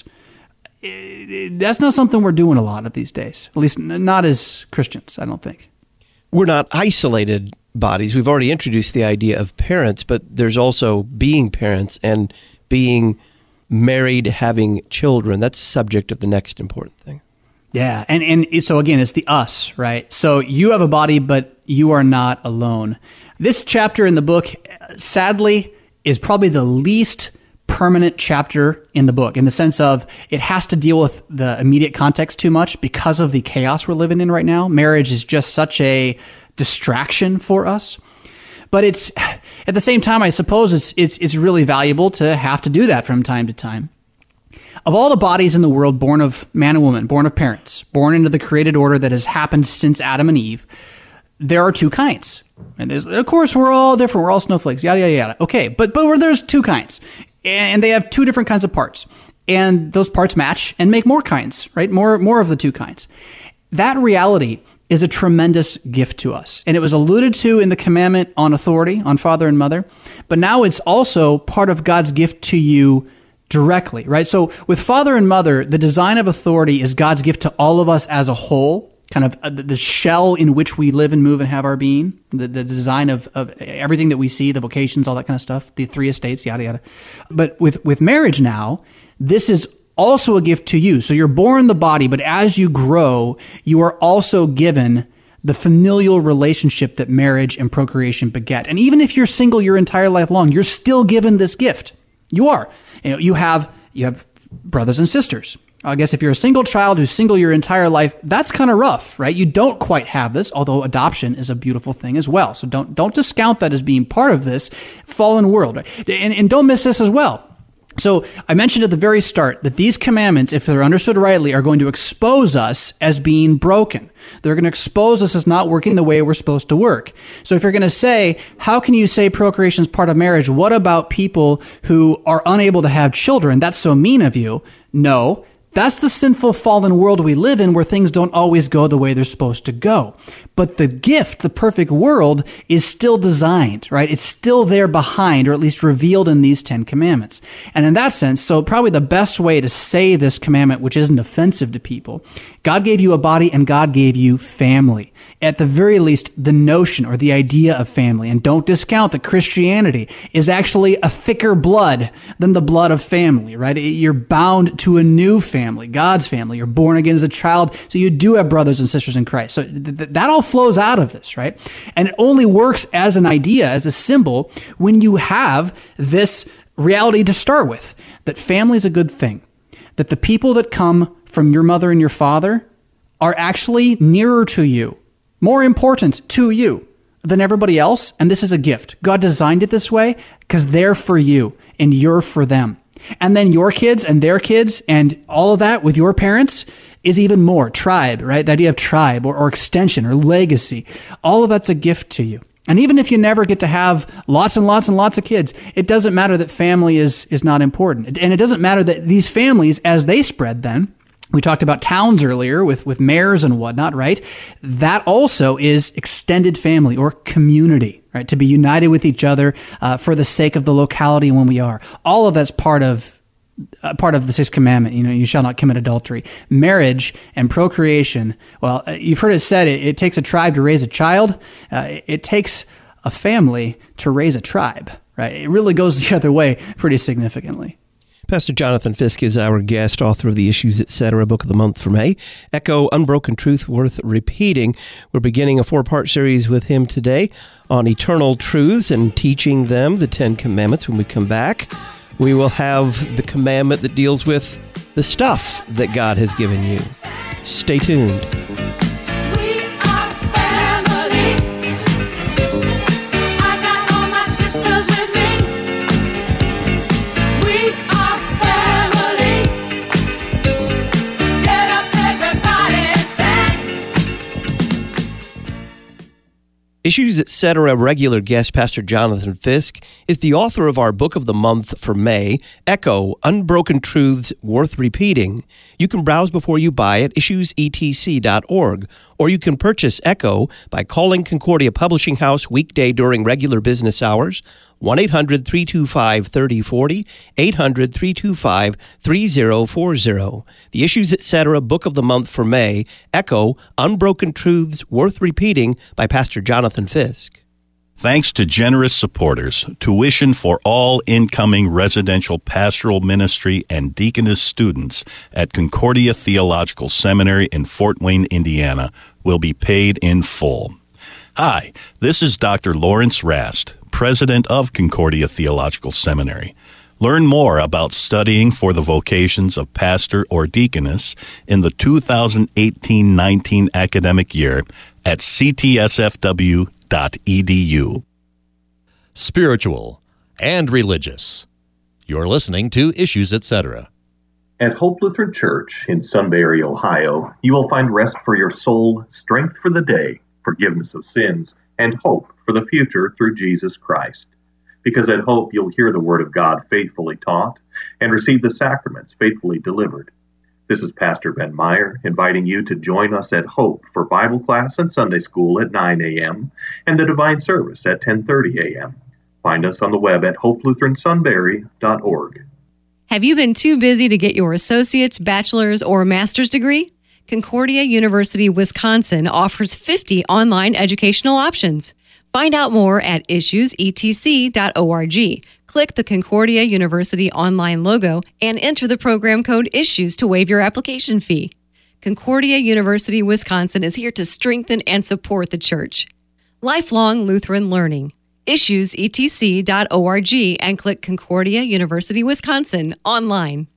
that's not something we're doing a lot of these days, at least not as Christians, I don't think. We're not isolated bodies. We've already introduced the idea of parents, but there's also being parents and being married, having children. That's the subject of the next important thing. Yeah, and so again, it's the us, right? So you have a body, but you are not alone. This chapter in the book, sadly, is probably the least permanent chapter in the book, in the sense of it has to deal with the immediate context too much because of the chaos we're living in right now. Marriage is just such a distraction for us. But it's at the same time, I suppose it's really valuable to have to do that from time to time. Of all the bodies in the world born of man and woman, born of parents, born into the created order that has happened since Adam and Eve, there are two kinds. And of course, we're all different. We're all snowflakes, yada, yada, yada. Okay, but there's two kinds. And they have two different kinds of parts. And those parts match and make more kinds, right? More of the two kinds. That reality is a tremendous gift to us. And it was alluded to in the commandment on authority, on father and mother. But now it's also part of God's gift to you directly, right? So with father and mother, the design of authority is God's gift to all of us as a whole, kind of the shell in which we live and move and have our being, the design of everything that we see, the vocations, all that kind of stuff, the three estates, yada, yada. But with marriage now, this is also a gift to you. So you're born the body, but as you grow, you are also given the familial relationship that marriage and procreation beget. And even if you're single your entire life long, you're still given this gift. You are. You have brothers and sisters. I guess if you're a single child who's single your entire life, that's kind of rough, right? You don't quite have this, although adoption is a beautiful thing as well. So don't discount that as being part of this fallen world. Right? And don't miss this as well. So I mentioned at the very start that these commandments, if they're understood rightly, are going to expose us as being broken. They're going to expose us as not working the way we're supposed to work. So if you're going to say, how can you say procreation is part of marriage? What about people who are unable to have children? That's so mean of you. No. That's the sinful, fallen world we live in where things don't always go the way they're supposed to go. But the gift, the perfect world, is still designed, right? It's still there behind, or at least revealed in these 10 commandments. And in that sense, so probably the best way to say this commandment, which isn't offensive to people, God gave you a body and God gave you family. at the very least, the notion or the idea of family. And don't discount that Christianity is actually a thicker blood than the blood of family, right? You're bound to a new family, God's family. You're born again as a child, so you do have brothers and sisters in Christ. So that all flows out of this, right? And it only works as an idea, as a symbol, when you have this reality to start with, that family is a good thing, that the people that come from your mother and your father are actually nearer to you, more important to you than everybody else. And this is a gift. God designed it this way because they're for you and you're for them. And then your kids and their kids and all of that with your parents is even more. Tribe, right? The idea of tribe or extension or legacy. All of that's a gift to you. And even if you never get to have lots and lots and lots of kids, it doesn't matter that family is not important. And it doesn't matter that these families, as they spread then, we talked about towns earlier with mayors and whatnot, right? That also is extended family or community, right? To be united with each other for the sake of the locality when we are. All of that's part of the sixth commandment. You shall not commit adultery. Marriage and procreation. Well, you've heard it said it takes a tribe to raise a child. It takes a family to raise a tribe, right? It really goes the other way pretty significantly. Pastor Jonathan Fisk is our guest, author of the Issues, Etc. Book of the Month for May. Echo, Unbroken Truth Worth Repeating. We're beginning a 4-part series with him today on eternal truths and teaching them the 10 Commandments. When we come back, we will have the commandment that deals with the stuff that God has given you. Stay tuned. Issues, Etc. regular guest, Pastor Jonathan Fisk, is the author of our Book of the Month for May, Echo, Unbroken Truths Worth Repeating. You can browse before you buy at issuesetc.org, or you can purchase Echo by calling Concordia Publishing House weekday during regular business hours, 1-800-325-3040, 800-325-3040. The Issues, Etc. Book of the Month for May, Echo, Unbroken Truths Worth Repeating by Pastor Jonathan Fisk. Thanks to generous supporters, tuition for all incoming residential pastoral ministry and deaconess students at Concordia Theological Seminary in Fort Wayne, Indiana, will be paid in full. Hi, this is Dr. Lawrence Rast, president of Concordia Theological Seminary. Learn more about studying for the vocations of pastor or deaconess in the 2018-19 academic year at ctsfw.edu. Spiritual and religious. You're listening to Issues, Etc. At Hope Lutheran Church in Sunbury, Ohio, you will find rest for your soul, strength for the day, forgiveness of sins, and hope for the future through Jesus Christ. Because at Hope, you'll hear the Word of God faithfully taught and receive the sacraments faithfully delivered. This is Pastor Ben Meyer inviting you to join us at Hope for Bible class and Sunday school at 9 a.m. and the Divine Service at 10:30 a.m. Find us on the web at hopelutheransunbury.org. Have you been too busy to get your associate's, bachelor's, or master's degree? Concordia University, Wisconsin offers 50 online educational options. Find out more at issuesetc.org. Click the Concordia University online logo and enter the program code ISSUES to waive your application fee. Concordia University, Wisconsin is here to strengthen and support the church. Lifelong Lutheran Learning. issuesetc.org and click Concordia University, Wisconsin online.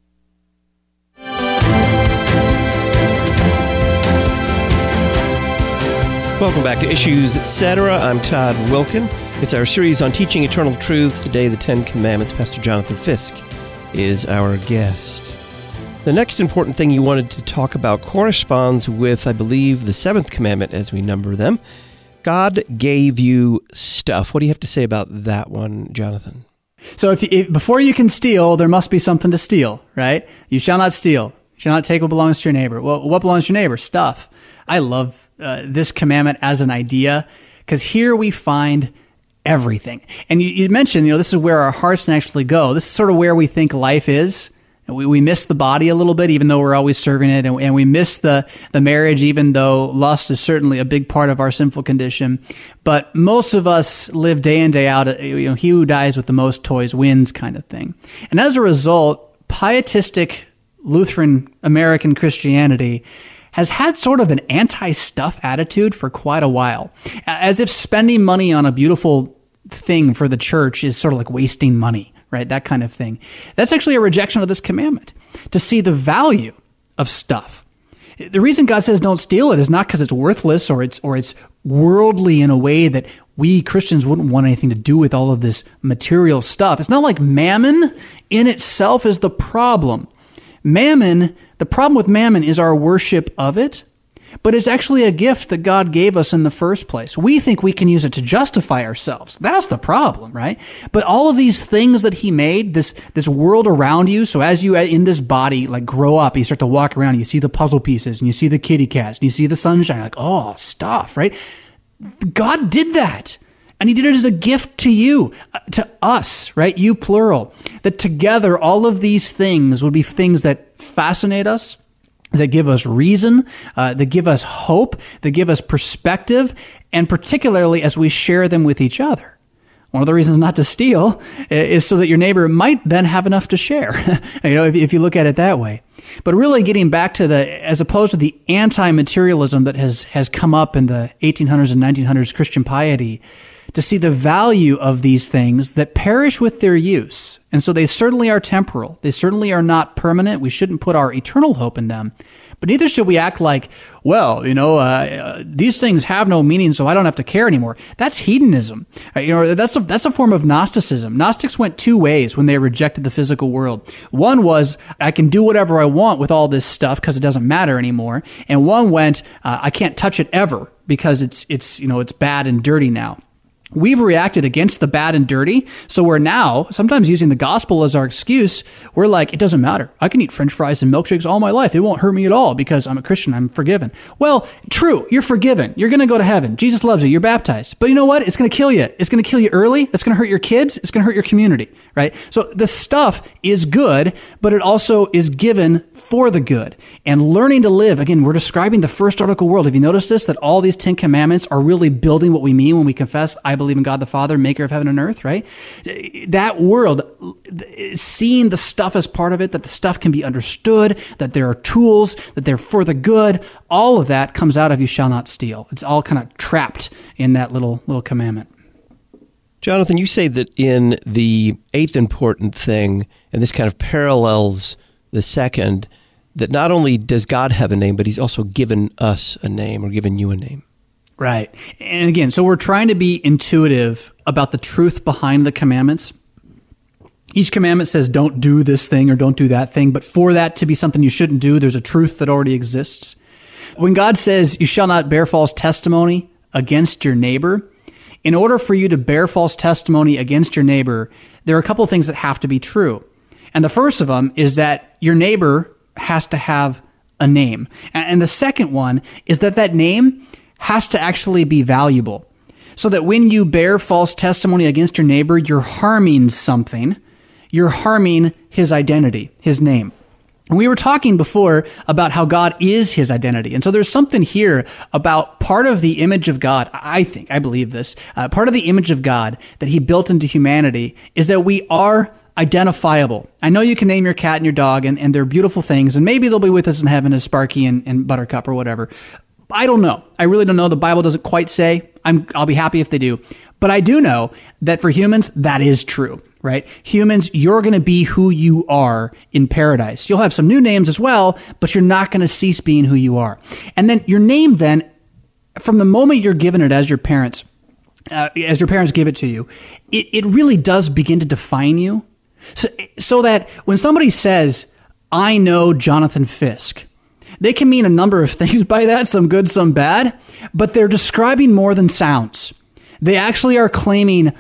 Welcome back to Issues, Etc. I'm Todd Wilkin. It's our series on teaching eternal truths. Today, the 10 Commandments. Pastor Jonathan Fisk is our guest. The next important thing you wanted to talk about corresponds with, I believe, the 7th commandment as we number them. God gave you stuff. What do you have to say about that one, Jonathan? So if before you can steal, there must be something to steal, right? You shall not steal. You shall not take what belongs to your neighbor. Well, what belongs to your neighbor? Stuff. I love this commandment as an idea, because here we find everything. And you mentioned, this is where our hearts naturally go. This is sort of where we think life is. We miss the body a little bit, even though we're always serving it. And we miss the marriage, even though lust is certainly a big part of our sinful condition. But most of us live day in, day out, he who dies with the most toys wins kind of thing. And as a result, pietistic Lutheran American Christianity has had sort of an anti-stuff attitude for quite a while, as if spending money on a beautiful thing for the church is sort of like wasting money, right? That kind of thing. That's actually a rejection of this commandment, to see the value of stuff. The reason God says don't steal it is not because it's worthless or it's worldly in a way that we Christians wouldn't want anything to do with all of this material stuff. It's not like mammon in itself is the problem. Mammon, the problem with mammon is our worship of it, but it's actually a gift that God gave us in the first place. We think we can use it to justify ourselves. That's the problem, right? But all of these things that he made, this world around you, so as you in this body like grow up, you start to walk around, you see the puzzle pieces, and you see the kitty cats, and you see the sunshine, like, oh, stuff, right? God did that. And he did it as a gift to you, to us, right? You plural. That together, all of these things would be things that fascinate us, that give us reason, that give us hope, that give us perspective, and particularly as we share them with each other. One of the reasons not to steal is so that your neighbor might then have enough to share, if you look at it that way. But really getting back to as opposed to the anti-materialism that has come up in the 1800s and 1900s Christian piety, to see the value of these things that perish with their use. And so they certainly are temporal. They certainly are not permanent. We shouldn't put our eternal hope in them. But neither should we act like, well, these things have no meaning, so I don't have to care anymore. That's hedonism. That's a form of Gnosticism. Gnostics went two ways when they rejected the physical world. One was, I can do whatever I want with all this stuff because it doesn't matter anymore. And one went, I can't touch it ever because it's bad and dirty now. We've reacted against the bad and dirty, so we're now, sometimes using the gospel as our excuse, we're like, it doesn't matter. I can eat french fries and milkshakes all my life. It won't hurt me at all because I'm a Christian. I'm forgiven. Well, true, you're forgiven. You're going to go to heaven. Jesus loves you. You're baptized. But you know what? It's going to kill you. It's going to kill you early. It's going to hurt your kids. It's going to hurt your community, right? So the stuff is good, but it also is given for the good. And learning to live, again, we're describing the first article world. Have you noticed this? That all these 10 commandments are really building what we mean when we confess, I believe in God the Father, maker of heaven and earth, right? That world, seeing the stuff as part of it, that the stuff can be understood, that there are tools, that they're for the good, all of that comes out of you shall not steal. It's all kind of trapped in that little commandment. Jonathan, you say that in the eighth important thing, and this kind of parallels the second, that not only does God have a name, but he's also given us a name or given you a name. Right. And again, so we're trying to be intuitive about the truth behind the commandments. Each commandment says don't do this thing or don't do that thing, but for that to be something you shouldn't do, there's a truth that already exists. When God says you shall not bear false testimony against your neighbor, in order for you to bear false testimony against your neighbor, there are a couple of things that have to be true. And the first of them is that your neighbor has to have a name. And the second one is that name has to actually be valuable. So that when you bear false testimony against your neighbor, you're harming something. You're harming his identity, his name. And we were talking before about how God is his identity. And so there's something here about part of the image of God, I believe this, part of the image of God that he built into humanity is that we are identifiable. I know you can name your cat and your dog, and they're beautiful things, and maybe they'll be with us in heaven as Sparky and Buttercup or whatever. I don't know. I really don't know. The Bible doesn't quite say. I'll be happy if they do. But I do know that for humans, that is true, right? Humans, you're going to be who you are in paradise. You'll have some new names as well, but you're not going to cease being who you are. And then your name then, from the moment you're given it as your parents give it to you, it really does begin to define you. So that when somebody says, I know Jonathan Fisk, they can mean a number of things by that, some good, some bad, but they're describing more than sounds. They actually are claiming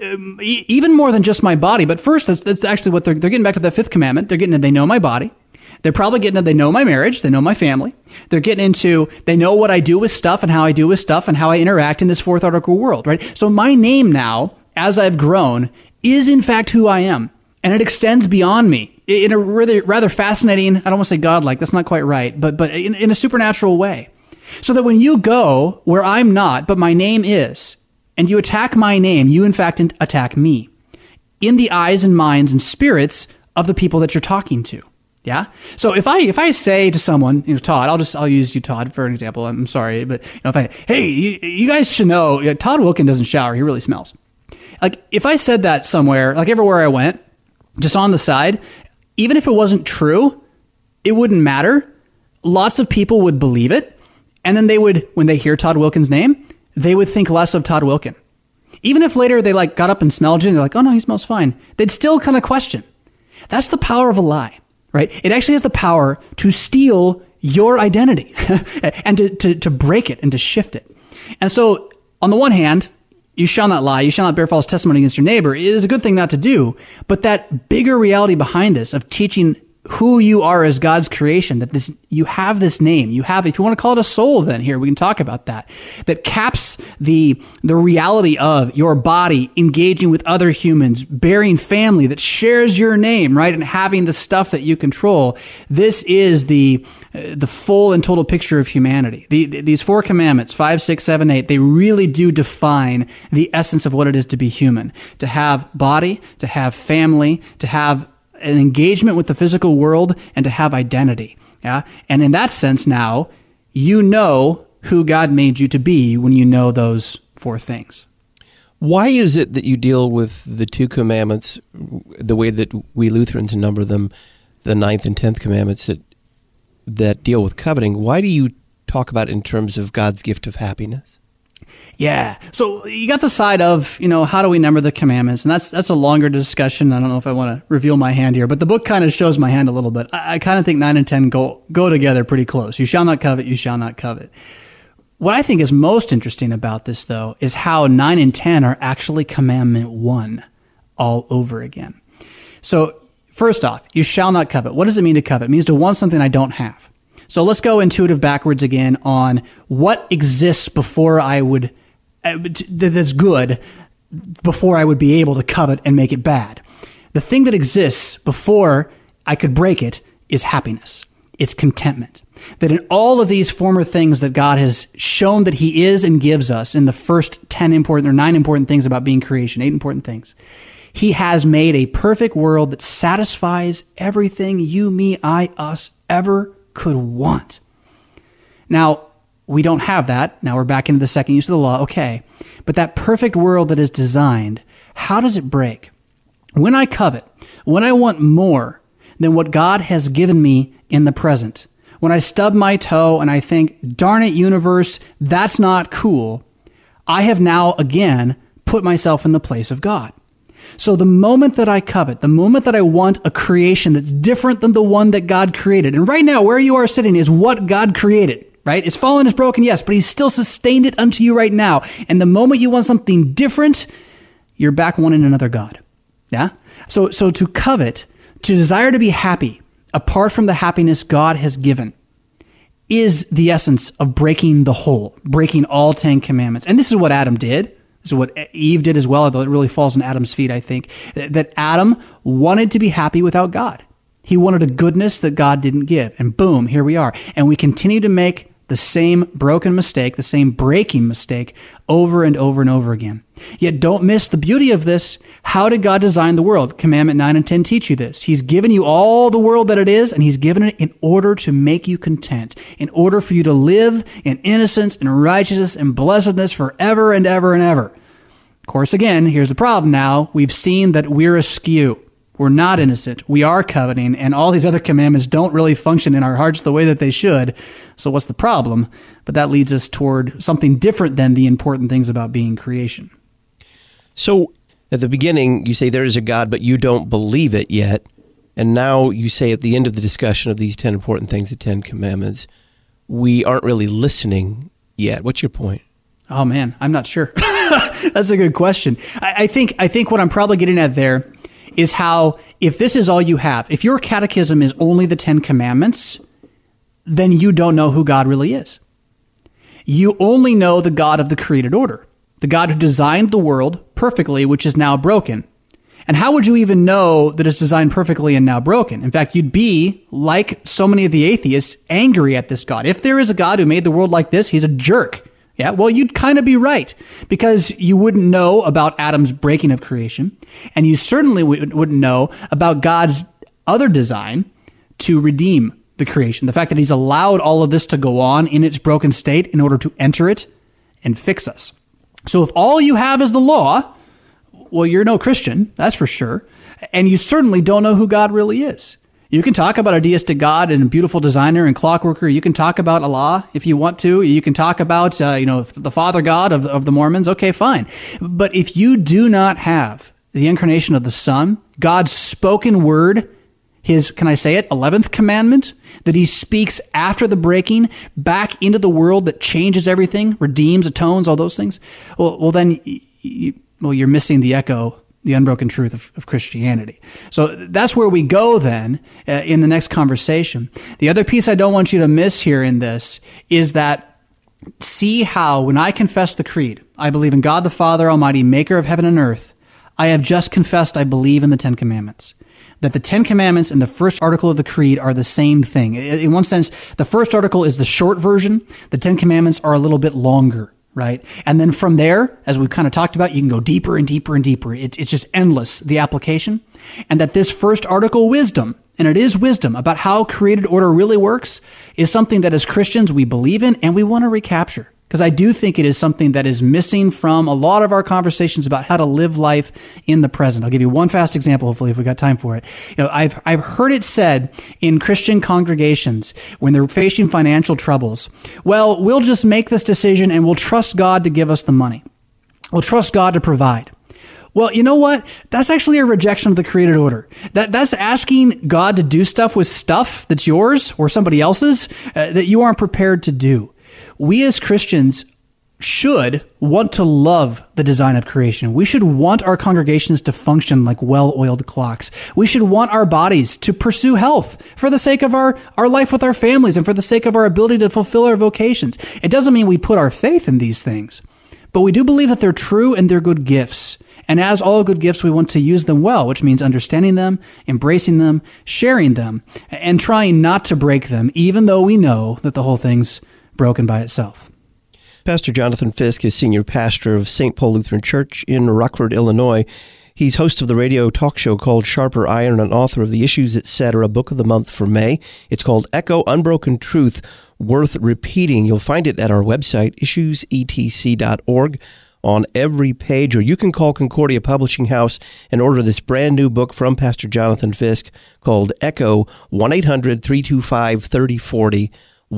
even more than just my body. But first, that's actually what they're getting back to the fifth commandment. They're getting to, they know my body. They're probably getting to, they know my marriage. They know my family. They're getting into, they know what I do with stuff and how I do with stuff and how I interact in this fourth article world, right? So my name now, as I've grown, is in fact who I am. And it extends beyond me. in a rather fascinating, I don't want to say godlike, that's not quite right, but in a supernatural way. So that when you go where I'm not, but my name is, and you attack my name, you in fact attack me in the eyes and minds and spirits of the people that you're talking to. Yeah. So if I say to someone, Todd, I'll use you, Todd, for an example. I'm sorry, but hey, you guys should know, Todd Wilkin doesn't shower. He really smells. Like if I said that somewhere, like everywhere I went, just on the side, even if it wasn't true, it wouldn't matter. Lots of people would believe it. And then they would, when they hear Todd Wilkin's name, they would think less of Todd Wilkin. Even if later they got up and smelled you and they're like, oh no, he smells fine. They'd still kind of question. That's the power of a lie, right? It actually has the power to steal your identity and to break it and to shift it. And so on the one hand, you shall not lie, you shall not bear false testimony against your neighbor. It is a good thing not to do. But that bigger reality behind this of teaching who you are as God's creation, that you have this name, you have, if you want to call it a soul, then here we can talk about that caps the reality of your body engaging with other humans, bearing family that shares your name, right? And having the stuff that you control. This is the full and total picture of humanity. These 4 commandments, 5, 6, 7, 8, they really do define the essence of what it is to be human, to have body, to have family, to have an engagement with the physical world, and to have identity. Yeah. And in that sense now, you know who God made you to be when you know those 4 things. Why is it that you deal with the 2 commandments the way that we Lutherans number them, the 9th and 10th commandments that deal with coveting? Why do you talk about it in terms of God's gift of happiness? Yeah. So you got the side of, how do we number the commandments? And that's a longer discussion. I don't know if I want to reveal my hand here, but the book kind of shows my hand a little bit. I kind of think 9 and 10 go together pretty close. You shall not covet, you shall not covet. What I think is most interesting about this, though, is how 9 and 10 are actually commandment 1 all over again. So first off, you shall not covet. What does it mean to covet? It means to want something I don't have. So let's go intuitive backwards again on what exists before I would, that's good, before I would be able to covet and make it bad. The thing that exists before I could break it is happiness. It's contentment. That in all of these former things that God has shown that he is and gives us in the first 9 important things about being creation, 8 important things, he has made a perfect world that satisfies everything you, me, I, us ever could want. Now, we don't have that. Now we're back into the second use of the law. Okay. But that perfect world that is designed, how does it break? When I covet, when I want more than what God has given me in the present, when I stub my toe and I think, darn it, universe, that's not cool, I have now again put myself in the place of God. So the moment that I covet, the moment that I want a creation that's different than the one that God created, and right now where you are sitting is what God created, right? It's fallen, it's broken, yes, but he's still sustained it unto you right now. And the moment you want something different, you're back wanting another God. Yeah? So to covet, to desire to be happy, apart from the happiness God has given, is the essence of breaking the whole, breaking all 10 commandments. And this is what Adam did. This is what Eve did as well, although it really falls in Adam's feet, I think, that Adam wanted to be happy without God. He wanted a goodness that God didn't give. And boom, here we are. And we continue to make the same broken mistake, the same breaking mistake over and over and over again. Yet don't miss the beauty of this. How did God design the world? Commandment 9 and 10 teach you this. He's given you all the world that it is, and he's given it in order to make you content, in order for you to live in innocence and righteousness and blessedness forever and ever and ever. Of course, again, here's the problem now. We've seen that we're askew. We're not innocent. We are coveting, and all these other commandments don't really function in our hearts the way that they should. So what's the problem? But that leads us toward something different than the important things about being creation. So at the beginning, you say there is a God, but you don't believe it yet. And now you say at the end of the discussion of these 10 important things, the 10 commandments, we aren't really listening yet. What's your point? Oh, man, I'm not sure. That's a good question. I think what I'm probably getting at there is how, if this is all you have, if your catechism is only the 10 commandments, then you don't know who God really is. You only know the God of the created order, the God who designed the world perfectly, which is now broken. And how would you even know that it's designed perfectly and now broken? In fact, you'd be, like so many of the atheists, angry at this God. If there is a God who made the world like this, he's a jerk. Yeah, well, you'd kind of be right, because you wouldn't know about Adam's breaking of creation, and you certainly wouldn't know about God's other design to redeem the creation. The fact that he's allowed all of this to go on in its broken state in order to enter it and fix us. So if all you have is the law, well, you're no Christian, that's for sure, and you certainly don't know who God really is. You can talk about a deistic God and a beautiful designer and clockworker. You can talk about Allah if you want to. You can talk about, the Father God of the Mormons. Okay, fine. But if you do not have the incarnation of the Son, God's spoken word, his, can I say it, 11th commandment, that he speaks after the breaking back into the world that changes everything, redeems, atones, all those things, well then you're missing the echo, the unbroken truth of Christianity. So that's where we go then in the next conversation. The other piece I don't want you to miss here in this is that see how when I confess the creed, I believe in God the Father Almighty, maker of heaven and earth, I have just confessed I believe in the Ten Commandments. That the Ten Commandments and the first article of the creed are the same thing. In one sense, the first article is the short version. The Ten Commandments are a little bit longer. Right? And then from there, as we've kind of talked about, you can go deeper and deeper and deeper. It's just endless, the application. And that this first article, wisdom, and it is wisdom about how created order really works, is something that as Christians we believe in and we want to recapture. Because I do think it is something that is missing from a lot of our conversations about how to live life in the present. I'll give you one fast example, hopefully, if we got time for it. I've heard it said in Christian congregations when they're facing financial troubles, well, we'll just make this decision and we'll trust God to give us the money. We'll trust God to provide. Well, you know what? That's actually a rejection of the created order. That's asking God to do stuff with stuff that's yours or somebody else's that you aren't prepared to do. We as Christians should want to love the design of creation. We should want our congregations to function like well-oiled clocks. We should want our bodies to pursue health for the sake of our life with our families and for the sake of our ability to fulfill our vocations. It doesn't mean we put our faith in these things, but we do believe that they're true and they're good gifts. And as all good gifts, we want to use them well, which means understanding them, embracing them, sharing them, and trying not to break them, even though we know that the whole thing's broken by itself. Pastor Jonathan Fisk is senior pastor of St. Paul Lutheran Church in Rockford, Illinois. He's host of the radio talk show called Sharper Iron and author of the Issues, Etc. Book of the Month for May. It's called Echo Unbroken Truth, Worth Repeating. You'll find it at our website, issuesetc.org, on every page, or you can call Concordia Publishing House and order this brand new book from Pastor Jonathan Fisk called Echo, 1-800-325-3040.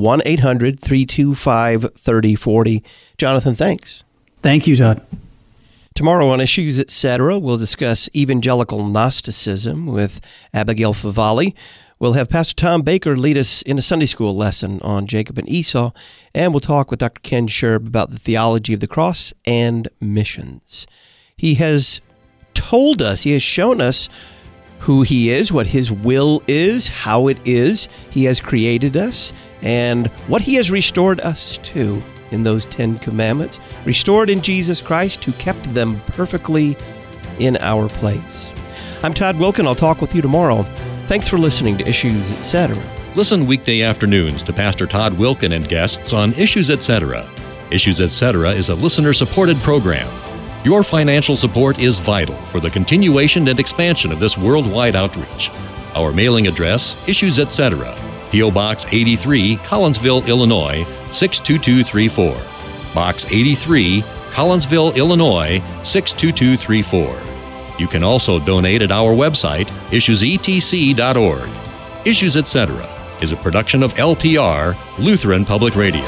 1-800-325-3040. Jonathan, thanks. Thank you, Todd. Tomorrow on Issues, Etc., we'll discuss evangelical Gnosticism with Abigail Favali. We'll have Pastor Tom Baker lead us in a Sunday school lesson on Jacob and Esau, and we'll talk with Dr. Ken Sherb about the theology of the cross and missions. He has told us, he has shown us who he is, what his will is, how it is he has created us, and what he has restored us to in those 10 commandments, restored in Jesus Christ, who kept them perfectly in our place. I'm Todd Wilken. I'll talk with you tomorrow. Thanks for listening to Issues, Etc. Listen weekday afternoons to Pastor Todd Wilken and guests on Issues, Etc. Issues, Etc. is a listener-supported program. Your financial support is vital for the continuation and expansion of this worldwide outreach. Our mailing address, Issues, Etc., P.O. Box 83, Collinsville, Illinois, 62234. Box 83, Collinsville, Illinois, 62234. You can also donate at our website, issuesetc.org. Issues, Etc. is a production of LPR, Lutheran Public Radio.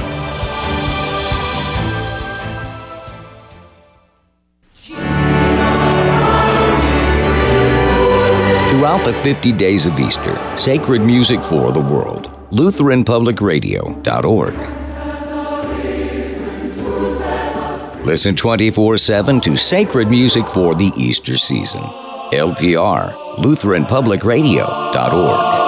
Throughout the 50 days of Easter, sacred music for the world. LutheranPublicRadio.org. Listen 24/7 to sacred music for the Easter season. LPR, LutheranPublicRadio.org.